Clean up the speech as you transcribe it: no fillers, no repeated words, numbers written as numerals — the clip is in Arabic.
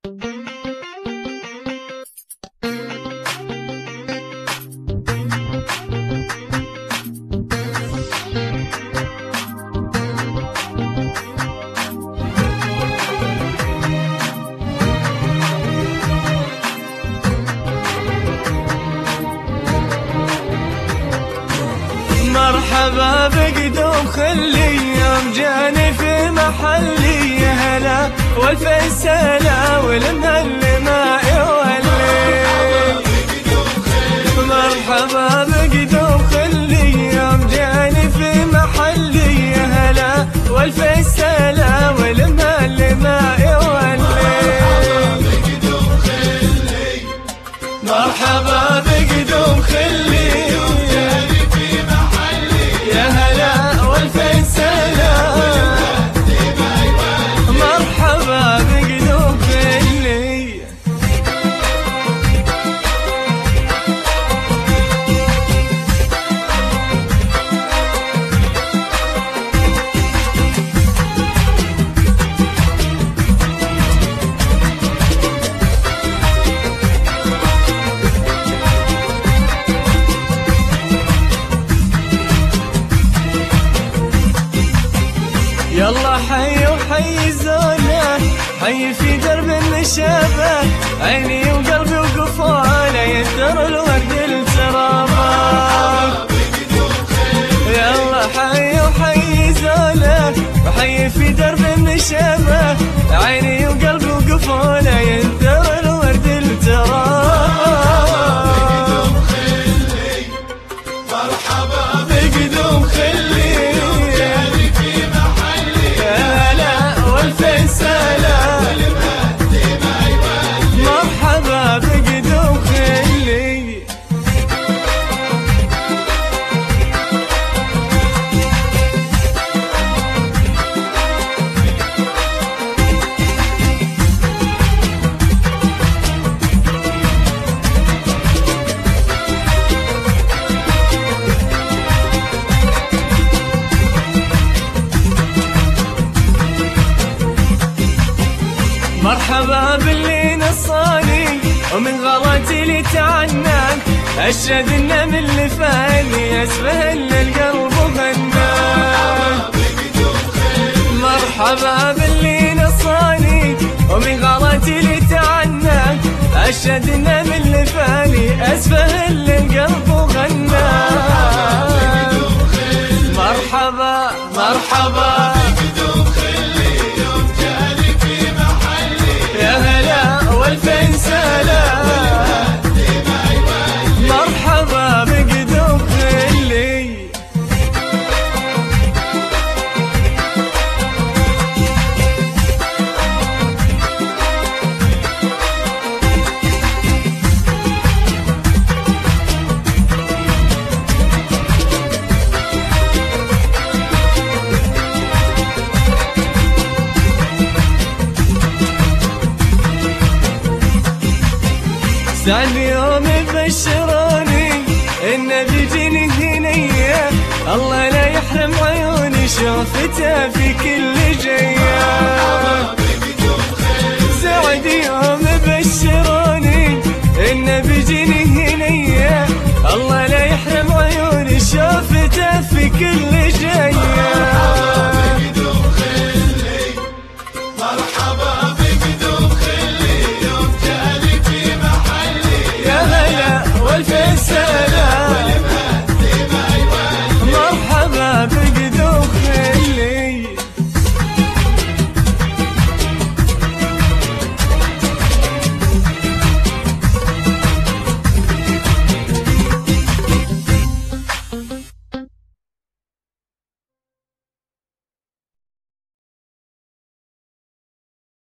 مرحبا بقدوم خلي يوم جاني في محلي، يا هلا والف سلا والمهل ما يولي. مرحبا بقدوم خلي يوم جاني في محلي، يا هلا والف سلا والمهل ما يولي. مرحبا بقدوم خلي يلا حي وحي زوله، حي في درب النشابه، عيني وقلبي وقفوله يدر الورد الترابه. يلا حي وحي زوله، وحي في درب النشابه، عيني وقلبي وقفوله يدر الورد الترابه. مرحبا بقدوم خلي مرحبا باللي نصاني ومن غلطي اللي تعنان، أشهد إنه من اللي فاني أسفل القلب وغنان. مرحبا باللي نصاني ومن غلطي اللي تعنان، أشهد إنه من اللي فاني أسفل القلب وغنان. مرحبا مرحبا مرحبا بقدوم خلي. سعد يوم يبشروني إنه بيجيني هنية، الله لا يحرم عيوني شوفته في كل جية.